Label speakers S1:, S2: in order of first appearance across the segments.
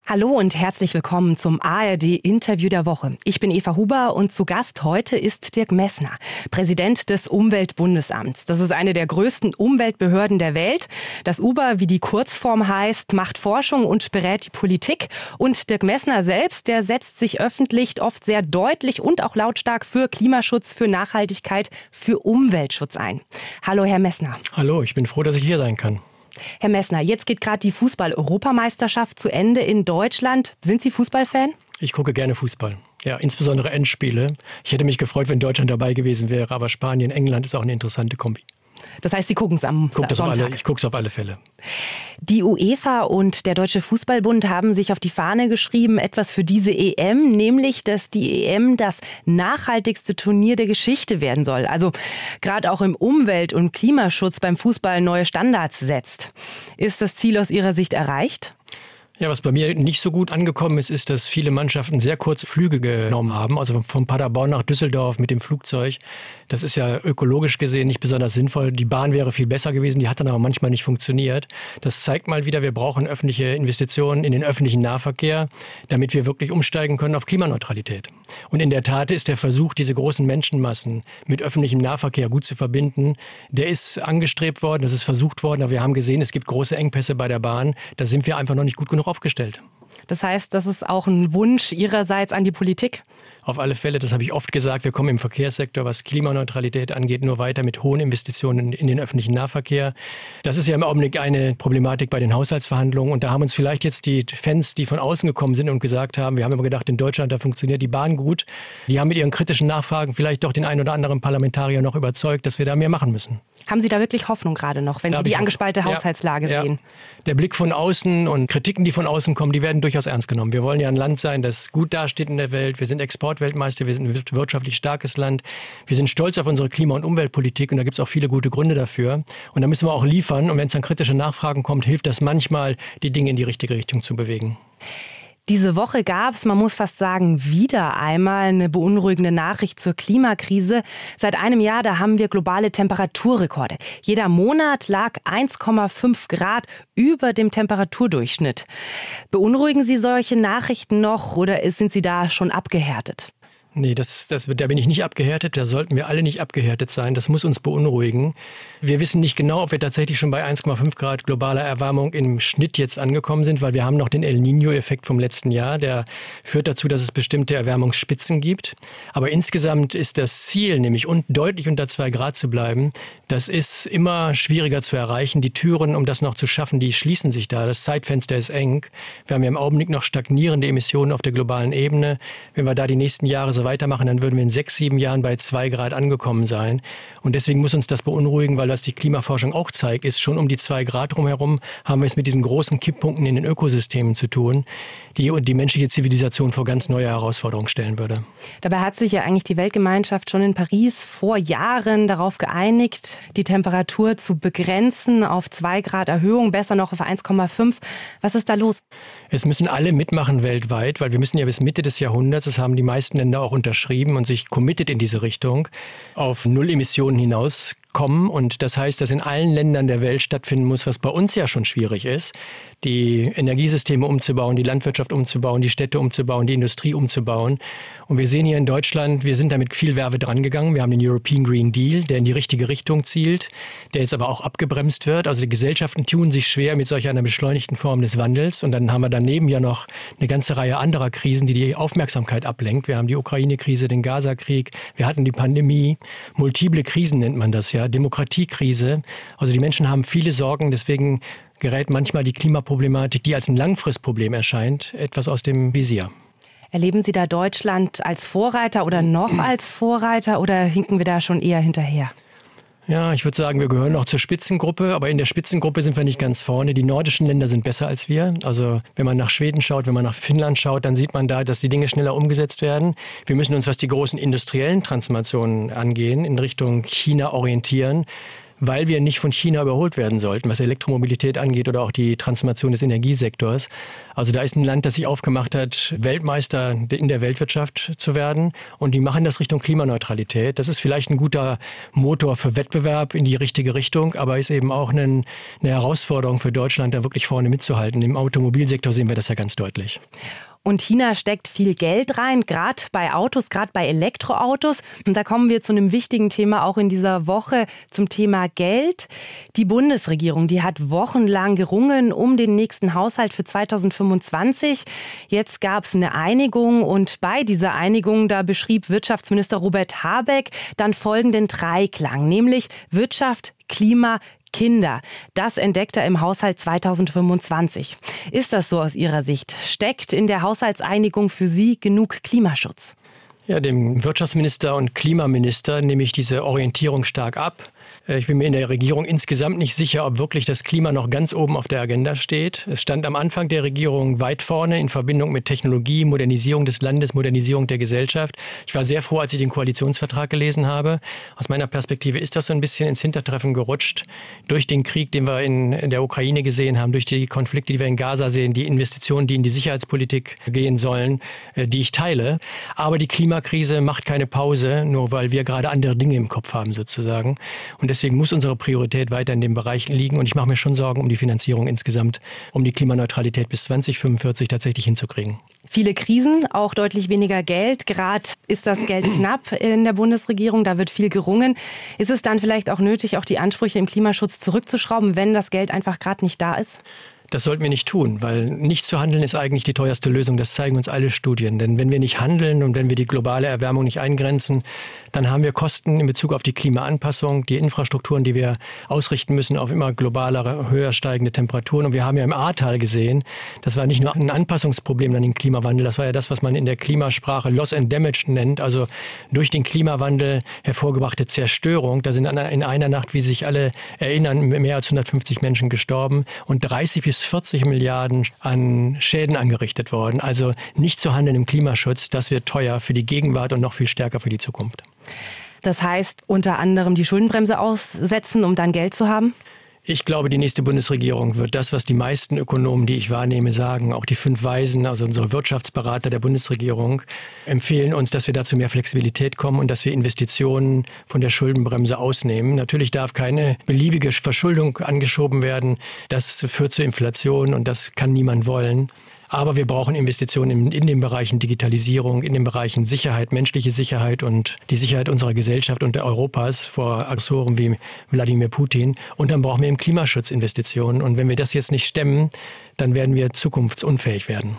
S1: Hallo und herzlich willkommen zum ARD-Interview der Woche. Ich bin Eva Huber und zu Gast heute ist Dirk Messner, Präsident des Umweltbundesamts. Das ist eine der größten Umweltbehörden der Welt. Das UBA, wie die Kurzform heißt, macht Forschung und berät die Politik. Und Dirk Messner selbst, der setzt sich öffentlich oft sehr deutlich und auch lautstark für Klimaschutz, für Nachhaltigkeit, für Umweltschutz ein. Hallo, Herr Messner.
S2: Hallo, ich bin froh, dass ich hier sein kann.
S1: Herr Messner, jetzt geht gerade die Fußball-Europameisterschaft zu Ende in Deutschland. Sind Sie Fußballfan?
S2: Ich gucke gerne Fußball. Ja, insbesondere Endspiele. Ich hätte mich gefreut, wenn Deutschland dabei gewesen wäre, aber Spanien, England ist auch eine interessante Kombi.
S1: Das heißt, Sie gucken es am Sonntag?
S2: Ich gucke es auf alle Fälle.
S1: Die UEFA und der Deutsche Fußballbund haben sich auf die Fahne geschrieben, etwas für diese EM, nämlich, dass die EM das nachhaltigste Turnier der Geschichte werden soll. Also gerade auch im Umwelt- und Klimaschutz beim Fußball neue Standards setzt. Ist das Ziel aus Ihrer Sicht erreicht?
S2: Ja, was bei mir nicht so gut angekommen ist, ist, dass viele Mannschaften sehr kurze Flüge genommen haben. Also von Paderborn nach Düsseldorf mit dem Flugzeug. Das ist ja ökologisch gesehen nicht besonders sinnvoll. Die Bahn wäre viel besser gewesen, die hat dann aber manchmal nicht funktioniert. Das zeigt mal wieder, wir brauchen öffentliche Investitionen in den öffentlichen Nahverkehr, damit wir wirklich umsteigen können auf Klimaneutralität. Und in der Tat ist der Versuch, diese großen Menschenmassen mit öffentlichem Nahverkehr gut zu verbinden, der ist angestrebt worden, das ist versucht worden, aber wir haben gesehen, es gibt große Engpässe bei der Bahn. Da sind wir einfach noch nicht gut genug aufgestellt.
S1: Das heißt, das ist auch ein Wunsch Ihrerseits an die Politik?
S2: Auf alle Fälle, das habe ich oft gesagt, wir kommen im Verkehrssektor, was Klimaneutralität angeht, nur weiter mit hohen Investitionen in den öffentlichen Nahverkehr. Das ist ja im Augenblick eine Problematik bei den Haushaltsverhandlungen. Und da haben uns vielleicht jetzt die Fans, die von außen gekommen sind und gesagt haben, wir haben immer gedacht, in Deutschland, da funktioniert die Bahn gut. Die haben mit ihren kritischen Nachfragen vielleicht doch den einen oder anderen Parlamentarier noch überzeugt, dass wir da mehr machen müssen.
S1: Haben Sie da wirklich Hoffnung gerade noch, wenn Sie die angespannte Haushaltslage sehen?
S2: Der Blick von außen und Kritiken, die von außen kommen, die werden durchaus ernst genommen. Wir wollen ja ein Land sein, das gut dasteht in der Welt. Wir sind Exportweltmeister, wir sind ein wirtschaftlich starkes Land. Wir sind stolz auf unsere Klima- und Umweltpolitik und da gibt es auch viele gute Gründe dafür. Und da müssen wir auch liefern. Und wenn es dann kritische Nachfragen kommt, hilft das manchmal, die Dinge in die richtige Richtung zu bewegen.
S1: Diese Woche gab es, man muss fast sagen, wieder einmal eine beunruhigende Nachricht zur Klimakrise. Seit einem Jahr, da haben wir globale Temperaturrekorde. Jeder Monat lag 1,5 Grad über dem Temperaturdurchschnitt. Beunruhigen Sie solche Nachrichten noch oder sind Sie da schon abgehärtet?
S2: Nee, da bin ich nicht abgehärtet. Da sollten wir alle nicht abgehärtet sein. Das muss uns beunruhigen. Wir wissen nicht genau, ob wir tatsächlich schon bei 1,5 Grad globaler Erwärmung im Schnitt jetzt angekommen sind, weil wir haben noch den El Niño-Effekt vom letzten Jahr. Der führt dazu, dass es bestimmte Erwärmungsspitzen gibt. Aber insgesamt ist das Ziel, nämlich deutlich unter 2 Grad zu bleiben, das ist immer schwieriger zu erreichen. Die Türen, um das noch zu schaffen, die schließen sich da. Das Zeitfenster ist eng. Wir haben ja im Augenblick noch stagnierende Emissionen auf der globalen Ebene. Wenn wir da die nächsten Jahre so weitermachen, dann würden wir in 6, 7 Jahren bei 2 Grad angekommen sein. Und deswegen muss uns das beunruhigen, weil was die Klimaforschung auch zeigt, ist, schon um die 2 Grad drumherum haben wir es mit diesen großen Kipppunkten in den Ökosystemen zu tun, die menschliche Zivilisation vor ganz neue Herausforderungen stellen würde.
S1: Dabei hat sich ja eigentlich die Weltgemeinschaft schon in Paris vor Jahren darauf geeinigt, die Temperatur zu begrenzen auf 2 Grad Erhöhung, besser noch auf 1,5. Was ist da los?
S2: Es müssen alle mitmachen weltweit, weil wir müssen ja bis Mitte des Jahrhunderts, das haben die meisten Länder auch unterschrieben und sich committed in diese Richtung, auf Null Emissionen hinauskommen. Und das heißt, dass in allen Ländern der Welt stattfinden muss, was bei uns ja schon schwierig ist, die Energiesysteme umzubauen, die Landwirtschaft umzubauen, die Städte umzubauen, die Industrie umzubauen. Und wir sehen hier in Deutschland, wir sind da mit viel Werbe dran gegangen. Wir haben den European Green Deal, der in die richtige Richtung zielt, der jetzt aber auch abgebremst wird. Also die Gesellschaften tun sich schwer mit solch einer beschleunigten Form des Wandels. Und dann haben wir daneben ja noch eine ganze Reihe anderer Krisen, die Aufmerksamkeit ablenkt. Wir haben die Ukraine-Krise, den Gaza-Krieg, wir hatten die Pandemie. Multiple Krisen nennt man das ja, Demokratiekrise. Also die Menschen haben viele Sorgen, deswegen gerät manchmal die Klimaproblematik, die als ein Langfristproblem erscheint, etwas aus dem Visier.
S1: Erleben Sie da Deutschland als Vorreiter oder noch als Vorreiter oder hinken wir da schon eher hinterher?
S2: Ja, ich würde sagen, wir gehören noch zur Spitzengruppe, aber in der Spitzengruppe sind wir nicht ganz vorne. Die nordischen Länder sind besser als wir. Also wenn man nach Schweden schaut, wenn man nach Finnland schaut, dann sieht man da, dass die Dinge schneller umgesetzt werden. Wir müssen uns, was die großen industriellen Transformationen angehen, in Richtung China orientieren, weil wir nicht von China überholt werden sollten, was Elektromobilität angeht oder auch die Transformation des Energiesektors. Also da ist ein Land, das sich aufgemacht hat, Weltmeister in der Weltwirtschaft zu werden. Und die machen das Richtung Klimaneutralität. Das ist vielleicht ein guter Motor für Wettbewerb in die richtige Richtung, aber ist eben auch eine Herausforderung für Deutschland, da wirklich vorne mitzuhalten. Im Automobilsektor sehen wir das ja ganz deutlich.
S1: Und China steckt viel Geld rein, gerade bei Autos, gerade bei Elektroautos. Und da kommen wir zu einem wichtigen Thema auch in dieser Woche, zum Thema Geld. Die Bundesregierung, die hat wochenlang gerungen um den nächsten Haushalt für 2025. Jetzt gab es eine Einigung und bei dieser Einigung, da beschrieb Wirtschaftsminister Robert Habeck dann folgenden Dreiklang, nämlich Wirtschaft, Klima, Kinder. Das entdeckt er im Haushalt 2025. Ist das so aus Ihrer Sicht? Steckt in der Haushaltseinigung für Sie genug Klimaschutz?
S2: Ja, dem Wirtschaftsminister und Klimaminister nehme ich diese Orientierung stark ab. Ich bin mir in der Regierung insgesamt nicht sicher, ob wirklich das Klima noch ganz oben auf der Agenda steht. Es stand am Anfang der Regierung weit vorne in Verbindung mit Technologie, Modernisierung des Landes, Modernisierung der Gesellschaft. Ich war sehr froh, als ich den Koalitionsvertrag gelesen habe. Aus meiner Perspektive ist das so ein bisschen ins Hintertreffen gerutscht. Durch den Krieg, den wir in der Ukraine gesehen haben, durch die Konflikte, die wir in Gaza sehen, die Investitionen, die in die Sicherheitspolitik gehen sollen, die ich teile. Aber die Klimakrise macht keine Pause, nur weil wir gerade andere Dinge im Kopf haben sozusagen. Und deswegen muss unsere Priorität weiter in dem Bereich liegen. Und ich mache mir schon Sorgen um die Finanzierung insgesamt, um die Klimaneutralität bis 2045 tatsächlich hinzukriegen.
S1: Viele Krisen, auch deutlich weniger Geld. Gerade ist das Geld knapp in der Bundesregierung, da wird viel gerungen. Ist es dann vielleicht auch nötig, auch die Ansprüche im Klimaschutz zurückzuschrauben, wenn das Geld einfach gerade nicht da ist?
S2: Das sollten wir nicht tun, weil nicht zu handeln ist eigentlich die teuerste Lösung. Das zeigen uns alle Studien. Denn wenn wir nicht handeln und wenn wir die globale Erwärmung nicht eingrenzen, dann haben wir Kosten in Bezug auf die Klimaanpassung, die Infrastrukturen, die wir ausrichten müssen auf immer globalere, höher steigende Temperaturen. Und wir haben ja im Ahrtal gesehen, das war nicht nur ein Anpassungsproblem an den Klimawandel, das war ja das, was man in der Klimasprache Loss and Damage nennt, also durch den Klimawandel hervorgebrachte Zerstörung. Da sind in einer Nacht, wie sich alle erinnern, mehr als 150 Menschen gestorben und 30 bis 40 Milliarden an Schäden angerichtet worden. Also nicht zu handeln im Klimaschutz, das wird teuer für die Gegenwart und noch viel stärker für die Zukunft.
S1: Das heißt, unter anderem die Schuldenbremse aussetzen, um dann Geld zu haben?
S2: Ich glaube, die nächste Bundesregierung wird das, was die meisten Ökonomen, die ich wahrnehme, sagen, auch die 5 Weisen, also unsere Wirtschaftsberater der Bundesregierung, empfehlen uns, dass wir dazu mehr Flexibilität kommen und dass wir Investitionen von der Schuldenbremse ausnehmen. Natürlich darf keine beliebige Verschuldung angeschoben werden. Das führt zu Inflation und das kann niemand wollen. Aber wir brauchen Investitionen in den Bereichen Digitalisierung, in den Bereichen Sicherheit, menschliche Sicherheit und die Sicherheit unserer Gesellschaft und Europas vor Aggressoren wie Wladimir Putin. Und dann brauchen wir im Klimaschutz Investitionen. Und wenn wir das jetzt nicht stemmen, dann werden wir zukunftsunfähig werden.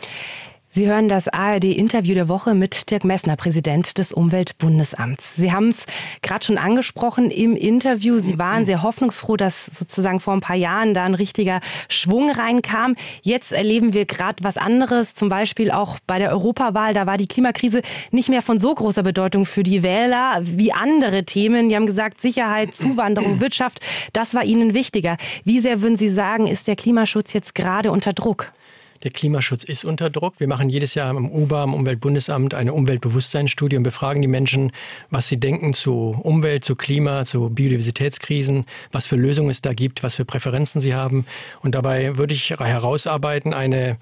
S1: Sie hören das ARD-Interview der Woche mit Dirk Messner, Präsident des Umweltbundesamts. Sie haben es gerade schon angesprochen im Interview. Sie waren sehr hoffnungsfroh, dass sozusagen vor ein paar Jahren da ein richtiger Schwung reinkam. Jetzt erleben wir gerade was anderes, zum Beispiel auch bei der Europawahl. Da war die Klimakrise nicht mehr von so großer Bedeutung für die Wähler wie andere Themen. Die haben gesagt, Sicherheit, Zuwanderung, Wirtschaft, das war ihnen wichtiger. Wie sehr würden Sie sagen, ist der Klimaschutz jetzt gerade unter Druck?
S2: Der Klimaschutz ist unter Druck. Wir machen jedes Jahr am UBA, am Umweltbundesamt, eine Umweltbewusstseinsstudie und befragen die Menschen, was sie denken zu Umwelt, zu Klima, zu Biodiversitätskrisen, was für Lösungen es da gibt, was für Präferenzen sie haben. Und dabei würde ich herausarbeiten eine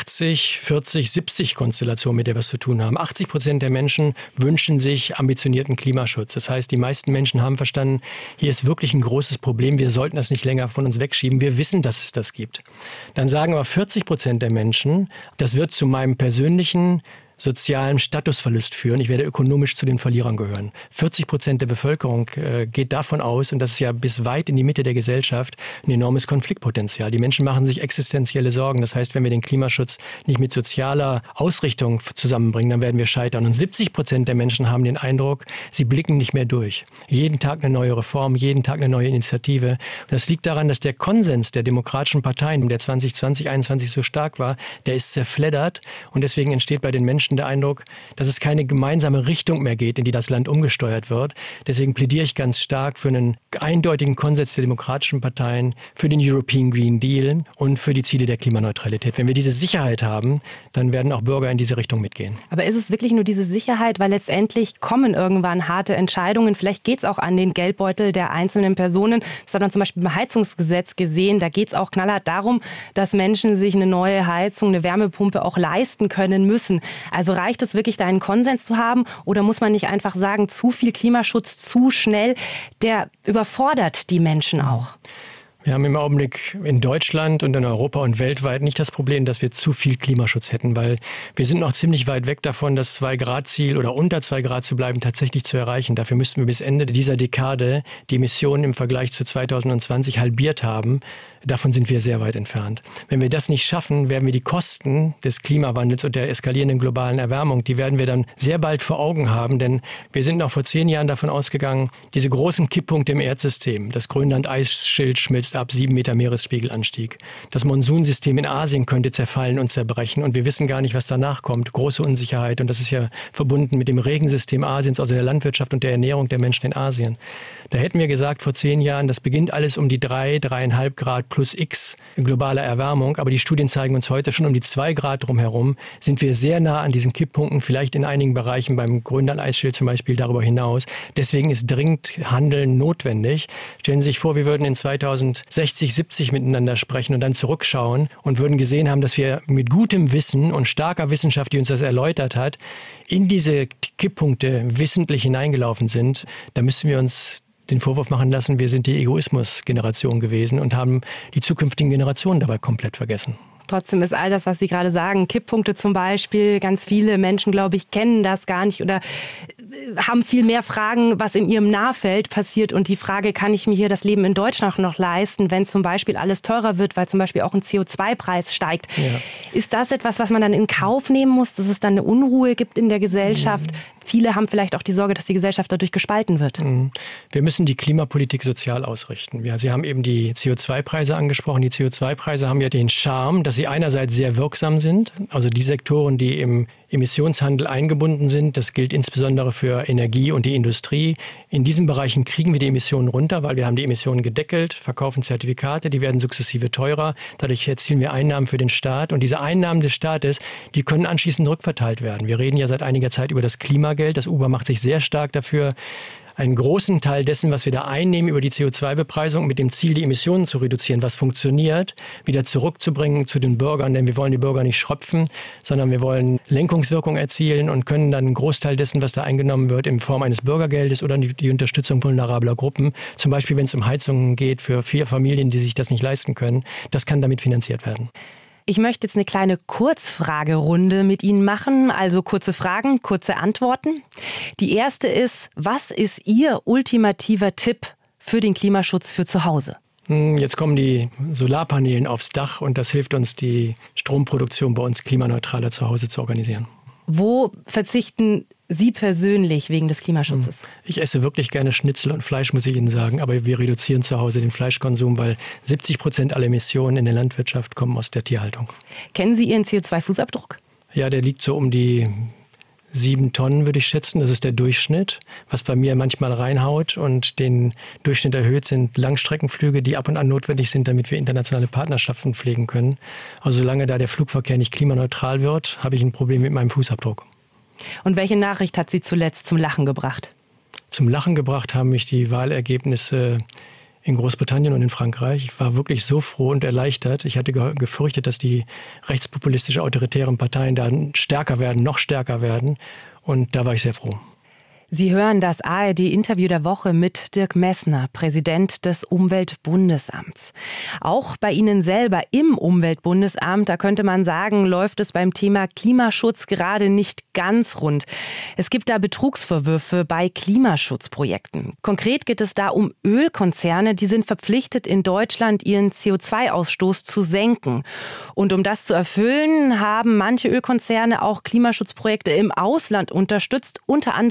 S2: 80-40-70-Konstellation, mit der wir es zu tun haben. 80% der Menschen wünschen sich ambitionierten Klimaschutz. Das heißt, die meisten Menschen haben verstanden, hier ist wirklich ein großes Problem. Wir sollten das nicht länger von uns wegschieben. Wir wissen, dass es das gibt. Dann sagen aber 40% der Menschen, das wird zu meinem persönlichen sozialen Statusverlust führen. Ich werde ökonomisch zu den Verlierern gehören. 40% der Bevölkerung geht davon aus, und das ist ja bis weit in die Mitte der Gesellschaft, ein enormes Konfliktpotenzial. Die Menschen machen sich existenzielle Sorgen. Das heißt, wenn wir den Klimaschutz nicht mit sozialer Ausrichtung zusammenbringen, dann werden wir scheitern. Und 70% der Menschen haben den Eindruck, sie blicken nicht mehr durch. Jeden Tag eine neue Reform, jeden Tag eine neue Initiative. Und das liegt daran, dass der Konsens der demokratischen Parteien, der 2020, 2021 so stark war, der ist zerfleddert. Und deswegen entsteht bei den Menschen herrschte der Eindruck, dass es keine gemeinsame Richtung mehr geht, in die das Land umgesteuert wird. Deswegen plädiere ich ganz stark für einen eindeutigen Konsens der demokratischen Parteien, für den European Green Deal und für die Ziele der Klimaneutralität. Wenn wir diese Sicherheit haben, dann werden auch Bürger in diese Richtung mitgehen.
S1: Aber ist es wirklich nur diese Sicherheit, weil letztendlich kommen irgendwann harte Entscheidungen? Vielleicht geht es auch an den Geldbeutel der einzelnen Personen. Das hat man zum Beispiel beim Heizungsgesetz gesehen. Da geht es auch knallhart darum, dass Menschen sich eine neue Heizung, eine Wärmepumpe auch leisten können müssen. Also reicht es wirklich, da einen Konsens zu haben? Oder muss man nicht einfach sagen, zu viel Klimaschutz, zu schnell, der überfordert die Menschen auch?
S2: Wir haben im Augenblick in Deutschland und in Europa und weltweit nicht das Problem, dass wir zu viel Klimaschutz hätten, weil wir sind noch ziemlich weit weg davon, das 2-Grad-Ziel oder unter 2 Grad zu bleiben, tatsächlich zu erreichen. Dafür müssten wir bis Ende dieser Dekade die Emissionen im Vergleich zu 2020 halbiert haben. Davon sind wir sehr weit entfernt. Wenn wir das nicht schaffen, werden wir die Kosten des Klimawandels und der eskalierenden globalen Erwärmung, die werden wir dann sehr bald vor Augen haben. Denn wir sind noch vor 10 Jahren davon ausgegangen, diese großen Kipppunkte im Erdsystem, das Grönland-Eisschild schmilzt ab, 7 Meter Meeresspiegelanstieg. Das Monsunsystem in Asien könnte zerfallen und zerbrechen. Und wir wissen gar nicht, was danach kommt. Große Unsicherheit. Und das ist ja verbunden mit dem Regensystem Asiens, also der Landwirtschaft und der Ernährung der Menschen in Asien. Da hätten wir gesagt, vor 10 Jahren, das beginnt alles um die 3,5 Grad plus X globaler Erwärmung. Aber die Studien zeigen uns heute schon um die 2 Grad drumherum, sind wir sehr nah an diesen Kipppunkten, vielleicht in einigen Bereichen beim Grönland-Eisschild zum Beispiel darüber hinaus. Deswegen ist dringend Handeln notwendig. Stellen Sie sich vor, wir würden in 2060, 70 miteinander sprechen und dann zurückschauen und würden gesehen haben, dass wir mit gutem Wissen und starker Wissenschaft, die uns das erläutert hat, in diese Kipppunkte wissentlich hineingelaufen sind. Da müssen wir uns den Vorwurf machen lassen, wir sind die Egoismus-Generation gewesen und haben die zukünftigen Generationen dabei komplett vergessen.
S1: Trotzdem ist all das, was Sie gerade sagen, Kipppunkte zum Beispiel, ganz viele Menschen, glaube ich, kennen das gar nicht oder haben viel mehr Fragen, was in ihrem Nahfeld passiert. Und die Frage, kann ich mir hier das Leben in Deutschland noch leisten, wenn zum Beispiel alles teurer wird, weil zum Beispiel auch ein CO2-Preis steigt. Ja. Ist das etwas, was man dann in Kauf nehmen muss, dass es dann eine Unruhe gibt in der Gesellschaft? Viele haben vielleicht auch die Sorge, dass die Gesellschaft dadurch gespalten wird.
S2: Wir müssen die Klimapolitik sozial ausrichten. Ja, Sie haben eben die CO2-Preise angesprochen. Die CO2-Preise haben ja den Charme, dass sie einerseits sehr wirksam sind. Also die Sektoren, die im Emissionshandel eingebunden sind, das gilt insbesondere für Energie und die Industrie. In diesen Bereichen kriegen wir die Emissionen runter, weil wir haben die Emissionen gedeckelt, verkaufen Zertifikate, die werden sukzessive teurer. Dadurch erzielen wir Einnahmen für den Staat. Und diese Einnahmen des Staates, die können anschließend rückverteilt werden. Wir reden ja seit einiger Zeit über das Klimageld. Das UBA macht sich sehr stark dafür, einen großen Teil dessen, was wir da einnehmen über die CO2-Bepreisung mit dem Ziel, die Emissionen zu reduzieren, was funktioniert, wieder zurückzubringen zu den Bürgern. Denn wir wollen die Bürger nicht schröpfen, sondern wir wollen Lenkungswirkung erzielen und können dann einen Großteil dessen, was da eingenommen wird, in Form eines Bürgergeldes oder die Unterstützung vulnerabler Gruppen, zum Beispiel wenn es um Heizungen geht für 4 Familien, die sich das nicht leisten können, das kann damit finanziert werden.
S1: Ich möchte jetzt eine kleine Kurzfragerunde mit Ihnen machen, also kurze Fragen, kurze Antworten. Die erste ist, was ist Ihr ultimativer Tipp für den Klimaschutz für zu Hause?
S2: Jetzt kommen die Solarpaneelen aufs Dach und das hilft uns, die Stromproduktion bei uns klimaneutraler zu Hause zu organisieren. Wo
S1: verzichten Sie persönlich wegen des Klimaschutzes?
S2: Ich esse wirklich gerne Schnitzel und Fleisch, muss ich Ihnen sagen. Aber wir reduzieren zu Hause den Fleischkonsum, weil 70% aller Emissionen in der Landwirtschaft kommen aus der Tierhaltung.
S1: Kennen Sie Ihren CO2-Fußabdruck?
S2: Ja, der liegt so um die 7 Tonnen, würde ich schätzen. Das ist der Durchschnitt. Was bei mir manchmal reinhaut und den Durchschnitt erhöht, sind Langstreckenflüge, die ab und an notwendig sind, damit wir internationale Partnerschaften pflegen können. Also solange da der Flugverkehr nicht klimaneutral wird, habe ich ein Problem mit meinem Fußabdruck.
S1: Und welche Nachricht hat Sie zuletzt zum Lachen gebracht?
S2: Zum Lachen gebracht haben mich die Wahlergebnisse in Großbritannien und in Frankreich. Ich war wirklich so froh und erleichtert. Ich hatte gefürchtet, dass die rechtspopulistische autoritären Parteien da stärker werden, noch stärker werden. Und da war ich sehr froh.
S1: Sie hören das ARD-Interview der Woche mit Dirk Messner, Präsident des Umweltbundesamts. Auch bei Ihnen selber im Umweltbundesamt, da könnte man sagen, läuft es beim Thema Klimaschutz gerade nicht ganz rund. Es gibt da Betrugsvorwürfe bei Klimaschutzprojekten. Konkret geht es da um Ölkonzerne, die sind verpflichtet, in Deutschland ihren CO2-Ausstoß zu senken. Und um das zu erfüllen, haben manche Ölkonzerne auch Klimaschutzprojekte im Ausland unterstützt, unter anderem in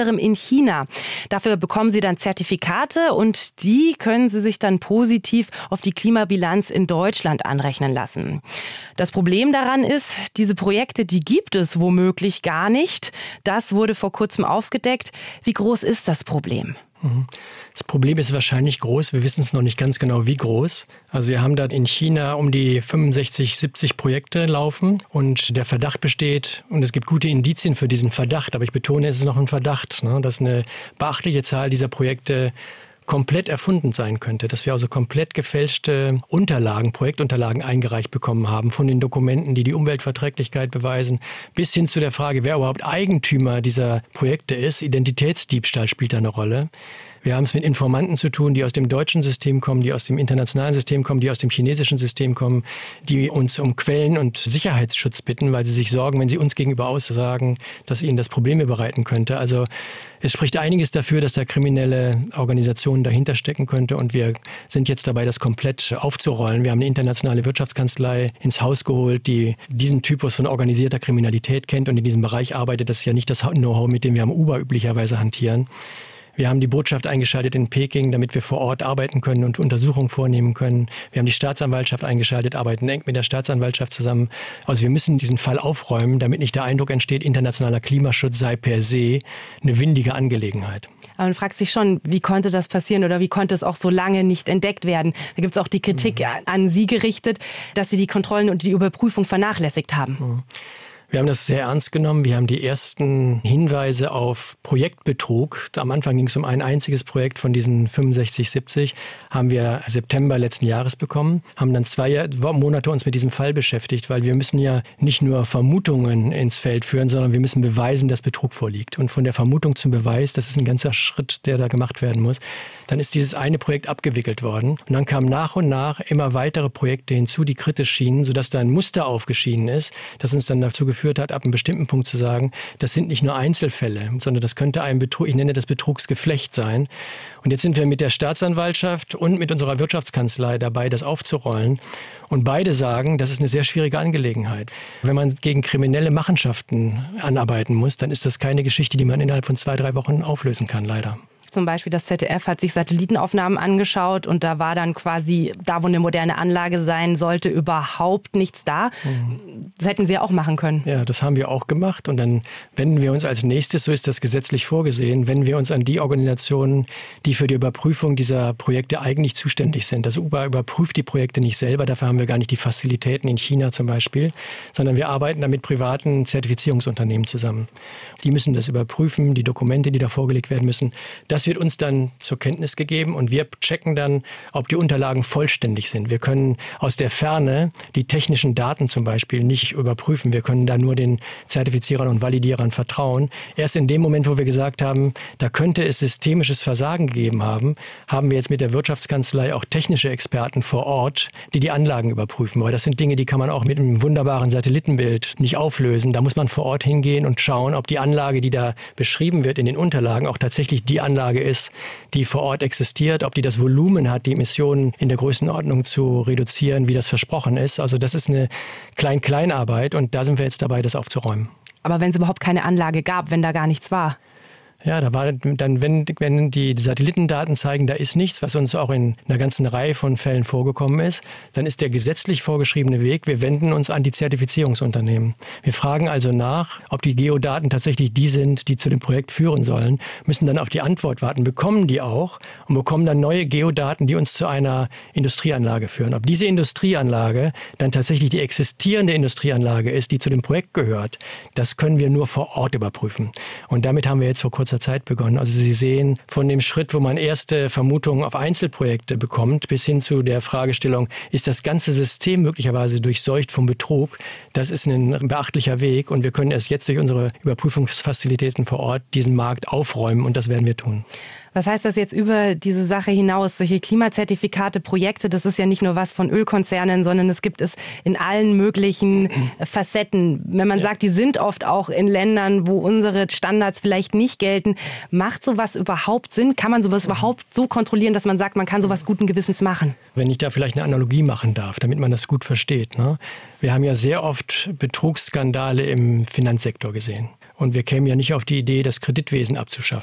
S1: China. Dafür bekommen Sie dann Zertifikate und die können Sie sich dann positiv auf die Klimabilanz in Deutschland anrechnen lassen. Das Problem daran ist, diese Projekte, die gibt es womöglich gar nicht. Das wurde vor kurzem aufgedeckt. Wie groß ist das Problem?
S2: Das Problem ist wahrscheinlich groß. Wir wissen es noch nicht ganz genau, wie groß. Also wir haben da in China um die 65, 70 Projekte laufen und der Verdacht besteht, und es gibt gute Indizien für diesen Verdacht, aber ich betone, es ist noch ein Verdacht, dass eine beachtliche Zahl dieser Projekte komplett erfunden sein könnte, dass wir also komplett gefälschte Projektunterlagen eingereicht bekommen haben von den Dokumenten, die die Umweltverträglichkeit beweisen, bis hin zu der Frage, wer überhaupt Eigentümer dieser Projekte ist. Identitätsdiebstahl spielt da eine Rolle. Wir haben es mit Informanten zu tun, die aus dem deutschen System kommen, die aus dem internationalen System kommen, die aus dem chinesischen System kommen, die uns um Quellen- und Sicherheitsschutz bitten, weil sie sich sorgen, wenn sie uns gegenüber aussagen, dass ihnen das Probleme bereiten könnte. Also es spricht einiges dafür, dass da kriminelle Organisationen dahinter stecken könnte und wir sind jetzt dabei, das komplett aufzurollen. Wir haben eine internationale Wirtschaftskanzlei ins Haus geholt, die diesen Typus von organisierter Kriminalität kennt und in diesem Bereich arbeitet. Das ist ja nicht das Know-how, mit dem wir am Uber üblicherweise hantieren. Wir haben die Botschaft eingeschaltet in Peking, damit wir vor Ort arbeiten können und Untersuchungen vornehmen können. Wir haben die Staatsanwaltschaft eingeschaltet, arbeiten eng mit der Staatsanwaltschaft zusammen. Also wir müssen diesen Fall aufräumen, damit nicht der Eindruck entsteht, internationaler Klimaschutz sei per se eine windige Angelegenheit.
S1: Aber man fragt sich schon, wie konnte das passieren oder wie konnte es auch so lange nicht entdeckt werden? Da gibt es auch die Kritik an Sie gerichtet, dass Sie die Kontrollen und die Überprüfung vernachlässigt haben.
S2: Wir haben das sehr ernst genommen. Wir haben die ersten Hinweise auf Projektbetrug. Am Anfang ging es um ein einziges Projekt von diesen 65, 70. Haben wir September letzten Jahres bekommen. Haben dann 2 Monate uns mit diesem Fall beschäftigt, weil wir müssen ja nicht nur Vermutungen ins Feld führen, sondern wir müssen beweisen, dass Betrug vorliegt. Und von der Vermutung zum Beweis, das ist ein ganzer Schritt, der da gemacht werden muss. Dann ist dieses eine Projekt abgewickelt worden. Und dann kamen nach und nach immer weitere Projekte hinzu, die kritisch schienen, sodass da ein Muster aufgeschieden ist, das uns dann dazu geführt hat, ab einem bestimmten Punkt zu sagen, das sind nicht nur Einzelfälle, sondern das könnte ein Betrug, ich nenne das Betrugsgeflecht sein. Und jetzt sind wir mit der Staatsanwaltschaft und mit unserer Wirtschaftskanzlei dabei, das aufzurollen. Und beide sagen, das ist eine sehr schwierige Angelegenheit. Wenn man gegen kriminelle Machenschaften anarbeiten muss, dann ist das keine Geschichte, die man innerhalb von 2, 3 Wochen auflösen kann, leider.
S1: Zum Beispiel das ZDF hat sich Satellitenaufnahmen angeschaut und da war dann quasi, da wo eine moderne Anlage sein sollte, überhaupt nichts da. Das hätten Sie ja auch machen können.
S2: Ja, das haben wir auch gemacht und dann wenden wir uns als nächstes, so ist das gesetzlich vorgesehen, wenden wir uns an die Organisationen, die für die Überprüfung dieser Projekte eigentlich zuständig sind. Das UBA überprüft die Projekte nicht selber, dafür haben wir gar nicht die Fazilitäten in China zum Beispiel, sondern wir arbeiten da mit privaten Zertifizierungsunternehmen zusammen. Die müssen das überprüfen, die Dokumente, die da vorgelegt werden müssen. Das wird uns dann zur Kenntnis gegeben und wir checken dann, ob die Unterlagen vollständig sind. Wir können aus der Ferne die technischen Daten zum Beispiel nicht überprüfen. Wir können da nur den Zertifizierern und Validierern vertrauen. Erst in dem Moment, wo wir gesagt haben, da könnte es systemisches Versagen gegeben haben, haben wir jetzt mit der Wirtschaftskanzlei auch technische Experten vor Ort, die die Anlagen überprüfen. Aber das sind Dinge, die kann man auch mit einem wunderbaren Satellitenbild nicht auflösen. Da muss man vor Ort hingehen und schauen, ob die Anlage, die da beschrieben wird in den Unterlagen, auch tatsächlich die Anlage ist, die vor Ort existiert, ob die das Volumen hat, die Emissionen in der Größenordnung zu reduzieren, wie das versprochen ist. Also das ist eine Klein-Klein-Arbeit und da sind wir jetzt dabei, das aufzuräumen.
S1: Aber wenn es überhaupt keine Anlage gab, wenn da gar nichts war?
S2: Ja, da war dann, wenn die Satellitendaten zeigen, da ist nichts, was uns auch in einer ganzen Reihe von Fällen vorgekommen ist, dann ist der gesetzlich vorgeschriebene Weg, wir wenden uns an die Zertifizierungsunternehmen. Wir fragen also nach, ob die Geodaten tatsächlich die sind, die zu dem Projekt führen sollen, müssen dann auf die Antwort warten, bekommen die auch und bekommen dann neue Geodaten, die uns zu einer Industrieanlage führen. Ob diese Industrieanlage dann tatsächlich die existierende Industrieanlage ist, die zu dem Projekt gehört, das können wir nur vor Ort überprüfen. Und damit haben wir jetzt vor kurzer Zeit begonnen. Also Sie sehen von dem Schritt, wo man erste Vermutungen auf Einzelprojekte bekommt, bis hin zu der Fragestellung, ist das ganze System möglicherweise durchseucht vom Betrug? Das ist ein beachtlicher Weg und wir können erst jetzt durch unsere Überprüfungsfazilitäten vor Ort diesen Markt aufräumen und das werden wir tun.
S1: Was heißt das jetzt über diese Sache hinaus? Solche Klimazertifikate, Projekte, das ist ja nicht nur was von Ölkonzernen, sondern es gibt es in allen möglichen Facetten. Wenn man sagt, die sind oft auch in Ländern, wo unsere Standards vielleicht nicht gelten. Macht sowas überhaupt Sinn? Kann man sowas überhaupt so kontrollieren, dass man sagt, man kann sowas guten Gewissens machen?
S2: Wenn ich da vielleicht eine Analogie machen darf, damit man das gut versteht. Ne? Wir haben ja sehr oft Betrugsskandale im Finanzsektor gesehen. Und wir kämen ja nicht auf die Idee, das Kreditwesen abzuschaffen.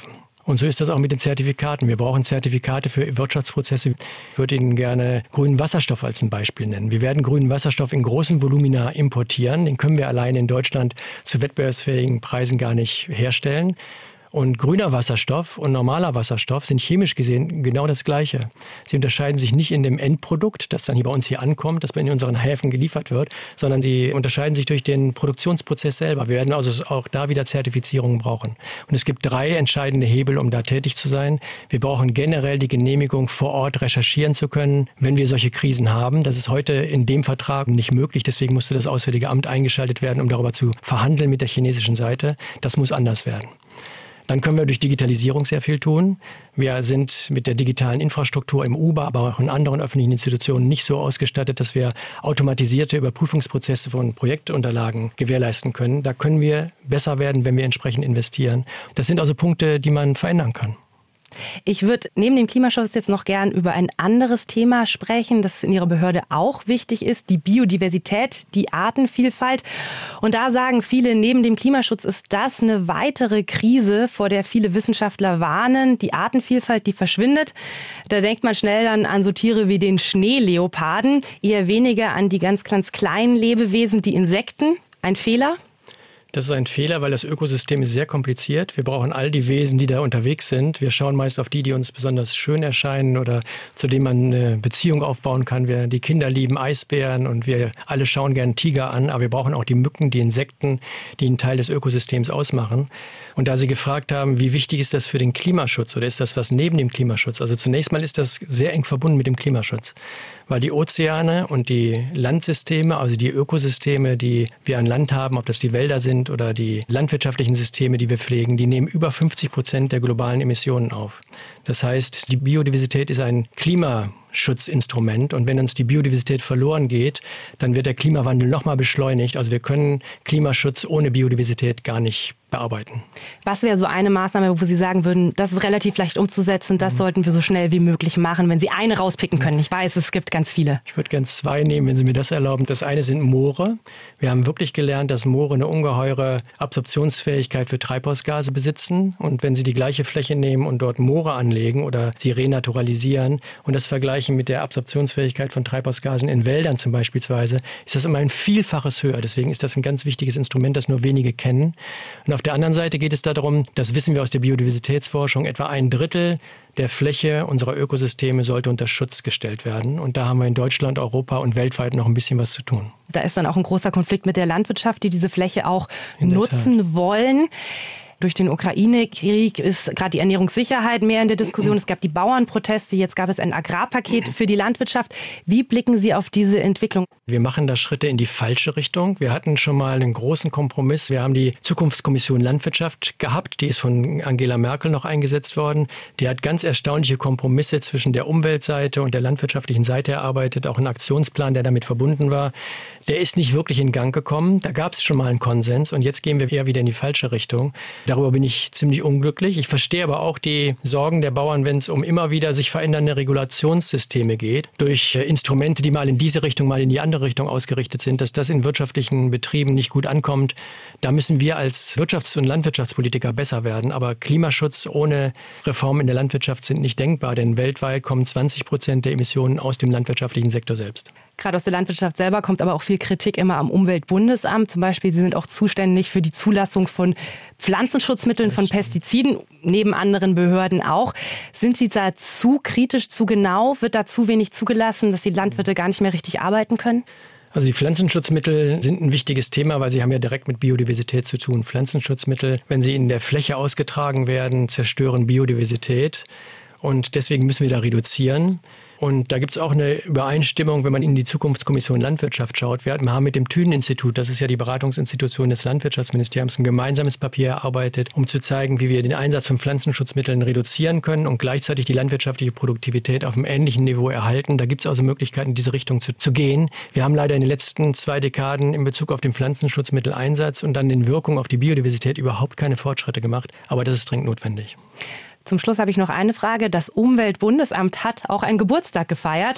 S2: Und so ist das auch mit den Zertifikaten. Wir brauchen Zertifikate für Wirtschaftsprozesse. Ich würde Ihnen gerne grünen Wasserstoff als ein Beispiel nennen. Wir werden grünen Wasserstoff in großen Volumina importieren. Den können wir allein in Deutschland zu wettbewerbsfähigen Preisen gar nicht herstellen. Und grüner Wasserstoff und normaler Wasserstoff sind chemisch gesehen genau das Gleiche. Sie unterscheiden sich nicht in dem Endprodukt, das dann hier bei uns hier ankommt, das in unseren Häfen geliefert wird, sondern sie unterscheiden sich durch den Produktionsprozess selber. Wir werden also auch da wieder Zertifizierungen brauchen. Und es gibt 3 entscheidende Hebel, um da tätig zu sein. Wir brauchen generell die Genehmigung, vor Ort recherchieren zu können, wenn wir solche Krisen haben. Das ist heute in dem Vertrag nicht möglich. Deswegen musste das Auswärtige Amt eingeschaltet werden, um darüber zu verhandeln mit der chinesischen Seite. Das muss anders werden. Dann können wir durch Digitalisierung sehr viel tun. Wir sind mit der digitalen Infrastruktur im UBA, aber auch in anderen öffentlichen Institutionen nicht so ausgestattet, dass wir automatisierte Überprüfungsprozesse von Projektunterlagen gewährleisten können. Da können wir besser werden, wenn wir entsprechend investieren. Das sind also Punkte, die man verändern kann.
S1: Ich würde neben dem Klimaschutz jetzt noch gern über ein anderes Thema sprechen, das in Ihrer Behörde auch wichtig ist, die Biodiversität, die Artenvielfalt. Und da sagen viele, neben dem Klimaschutz ist das eine weitere Krise, vor der viele Wissenschaftler warnen. Die Artenvielfalt, die verschwindet. Da denkt man schnell dann an so Tiere wie den Schneeleoparden, eher weniger an die ganz, ganz kleinen Lebewesen, die Insekten. Ein Fehler?
S2: Das ist ein Fehler, weil das Ökosystem ist sehr kompliziert. Wir brauchen all die Wesen, die da unterwegs sind. Wir schauen meist auf die uns besonders schön erscheinen oder zu denen man eine Beziehung aufbauen kann. Die Kinder lieben Eisbären und wir alle schauen gerne Tiger an. Aber wir brauchen auch die Mücken, die Insekten, die einen Teil des Ökosystems ausmachen. Und da Sie gefragt haben, wie wichtig ist das für den Klimaschutz oder ist das was neben dem Klimaschutz? Also zunächst mal ist das sehr eng verbunden mit dem Klimaschutz. Weil die Ozeane und die Landsysteme, also die Ökosysteme, die wir an Land haben, ob das die Wälder sind oder die landwirtschaftlichen Systeme, die wir pflegen, die nehmen über 50% der globalen Emissionen auf. Das heißt, die Biodiversität ist ein Klimaschutzinstrument und wenn uns die Biodiversität verloren geht, dann wird der Klimawandel nochmal beschleunigt. Also wir können Klimaschutz ohne Biodiversität gar nicht bearbeiten.
S1: Was wäre so eine Maßnahme, wo Sie sagen würden, das ist relativ leicht umzusetzen, das sollten wir so schnell wie möglich machen, wenn Sie eine rauspicken können? Ich weiß, es gibt ganz viele.
S2: Ich würde gerne 2 nehmen, wenn Sie mir das erlauben. Das eine sind Moore. Wir haben wirklich gelernt, dass Moore eine ungeheure Absorptionsfähigkeit für Treibhausgase besitzen. Und wenn Sie die gleiche Fläche nehmen und dort Moore anlegen oder sie renaturalisieren und das vergleichen mit der Absorptionsfähigkeit von Treibhausgasen in Wäldern zum Beispiel, ist das immer ein Vielfaches höher. Deswegen ist das ein ganz wichtiges Instrument, das nur wenige kennen. Und auf der anderen Seite geht es darum, das wissen wir aus der Biodiversitätsforschung, etwa 1/3 der Fläche unserer Ökosysteme sollte unter Schutz gestellt werden. Und da haben wir in Deutschland, Europa und weltweit noch ein bisschen was zu tun.
S1: Da ist dann auch ein großer Konflikt mit der Landwirtschaft, die diese Fläche auch nutzen wollen. Durch den Ukraine-Krieg ist gerade die Ernährungssicherheit mehr in der Diskussion. Es gab die Bauernproteste, jetzt gab es ein Agrarpaket für die Landwirtschaft. Wie blicken Sie auf diese Entwicklung?
S2: Wir machen da Schritte in die falsche Richtung. Wir hatten schon mal einen großen Kompromiss. Wir haben die Zukunftskommission Landwirtschaft gehabt. Die ist von Angela Merkel noch eingesetzt worden. Die hat ganz erstaunliche Kompromisse zwischen der Umweltseite und der landwirtschaftlichen Seite erarbeitet. Auch einen Aktionsplan, der damit verbunden war. Der ist nicht wirklich in Gang gekommen. Da gab es schon mal einen Konsens und jetzt gehen wir eher wieder in die falsche Richtung. Darüber bin ich ziemlich unglücklich. Ich verstehe aber auch die Sorgen der Bauern, wenn es um immer wieder sich verändernde Regulationssysteme geht, durch Instrumente, die mal in diese Richtung, mal in die andere Richtung ausgerichtet sind, dass das in wirtschaftlichen Betrieben nicht gut ankommt. Da müssen wir als Wirtschafts- und Landwirtschaftspolitiker besser werden. Aber Klimaschutz ohne Reform in der Landwirtschaft sind nicht denkbar, denn weltweit kommen 20% der Emissionen aus dem landwirtschaftlichen Sektor selbst.
S1: Gerade aus der Landwirtschaft selber kommt aber auch viel Kritik immer am Umweltbundesamt. Zum Beispiel, Sie sind auch zuständig für die Zulassung von Pflanzenschutzmitteln, von Pestiziden, neben anderen Behörden auch. Sind Sie da zu kritisch, zu genau? Wird da zu wenig zugelassen, dass die Landwirte gar nicht mehr richtig arbeiten können?
S2: Also die Pflanzenschutzmittel sind ein wichtiges Thema, weil sie haben ja direkt mit Biodiversität zu tun. Pflanzenschutzmittel, wenn sie in der Fläche ausgetragen werden, zerstören Biodiversität. Und deswegen müssen wir da reduzieren. Und da gibt es auch eine Übereinstimmung, wenn man in die Zukunftskommission Landwirtschaft schaut. Wir haben mit dem Thünen-Institut, das ist ja die Beratungsinstitution des Landwirtschaftsministeriums, ein gemeinsames Papier erarbeitet, um zu zeigen, wie wir den Einsatz von Pflanzenschutzmitteln reduzieren können und gleichzeitig die landwirtschaftliche Produktivität auf einem ähnlichen Niveau erhalten. Da gibt es also Möglichkeiten, in diese Richtung zu gehen. Wir haben leider in den letzten 2 Dekaden in Bezug auf den Pflanzenschutzmitteleinsatz und dann den Wirkungen auf die Biodiversität überhaupt keine Fortschritte gemacht. Aber das ist dringend notwendig.
S1: Zum Schluss habe ich noch eine Frage. Das Umweltbundesamt hat auch einen Geburtstag gefeiert.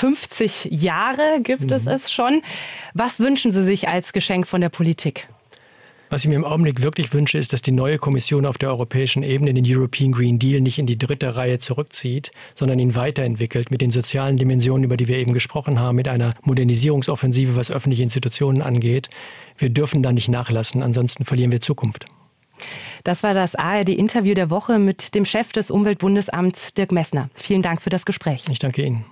S1: 50 Jahre gibt es schon. Was wünschen Sie sich als Geschenk von der Politik?
S2: Was ich mir im Augenblick wirklich wünsche, ist, dass die neue Kommission auf der europäischen Ebene den European Green Deal nicht in die dritte Reihe zurückzieht, sondern ihn weiterentwickelt mit den sozialen Dimensionen, über die wir eben gesprochen haben, mit einer Modernisierungsoffensive, was öffentliche Institutionen angeht. Wir dürfen da nicht nachlassen, ansonsten verlieren wir Zukunft.
S1: Das war das ARD-Interview der Woche mit dem Chef des Umweltbundesamts, Dirk Messner. Vielen Dank für das Gespräch.
S2: Ich danke Ihnen.